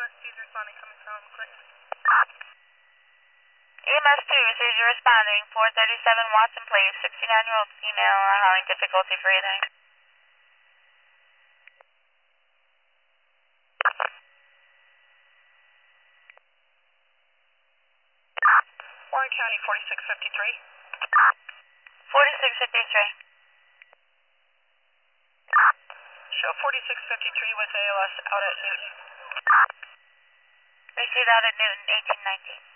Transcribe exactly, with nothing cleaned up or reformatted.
S two is responding, coming from Clinton. E M S two received you responding, four thirty-seven Watson Place, sixty-nine-year-old female having difficulty breathing. Warren County, forty-six fifty-three. forty-six fifty-three. Show forty-six fifty-three with A L S out at Newton. Received out at Newton, eighteen nineteen.